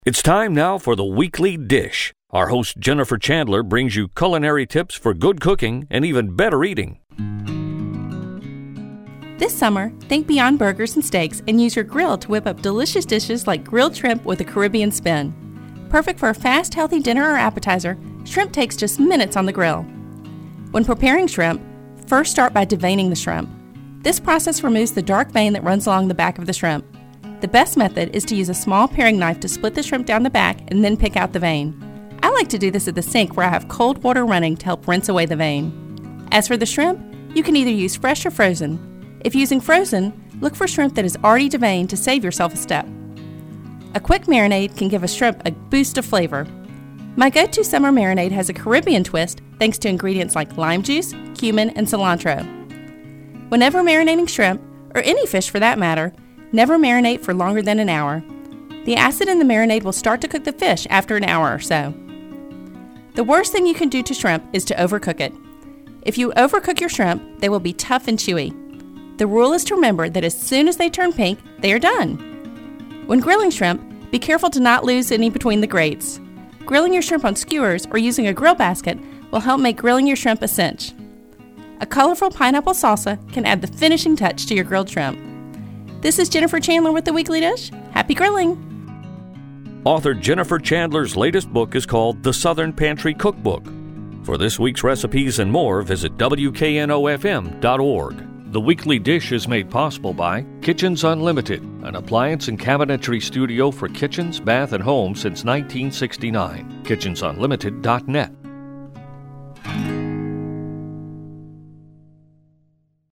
It's time now for the Weekly Dish. Our host Jennifer Chandler brings you culinary tips for good cooking and even better eating. This summer, think beyond burgers and steaks and use your grill to whip up delicious dishes like grilled shrimp with a Caribbean spin. Perfect for a fast, healthy dinner or appetizer, shrimp takes just minutes on the grill. When preparing shrimp, first start by deveining the shrimp. This process removes the dark vein that runs along the back of the shrimp. The best method is to use a small paring knife to split the shrimp down the back and then pick out the vein. I like to do this at the sink where I have cold water running to help rinse away the vein. As for the shrimp, you can either use fresh or frozen. If using frozen, look for shrimp that is already deveined to save yourself a step. A quick marinade can give a shrimp a boost of flavor. My go-to summer marinade has a Caribbean twist thanks to ingredients like lime juice, cumin, and cilantro. Whenever marinating shrimp, or any fish for that matter, never marinate for longer than an hour. The acid in the marinade will start to cook the fish after an hour or so. The worst thing you can do to shrimp is to overcook it. If you overcook your shrimp, they will be tough and chewy. The rule is to remember that as soon as they turn pink, they are done. When grilling shrimp, be careful to not lose any between the grates. Grilling your shrimp on skewers or using a grill basket will help make grilling your shrimp a cinch. A colorful pineapple salsa can add the finishing touch to your grilled shrimp. This is Jennifer Chandler with the Weekly Dish. Happy grilling! Author Jennifer Chandler's latest book is called The Southern Pantry Cookbook. For this week's recipes and more, visit WKNOFM.org. The Weekly Dish is made possible by Kitchens Unlimited, an appliance and cabinetry studio for kitchens, bath, and home since 1969. KitchensUnlimited.net.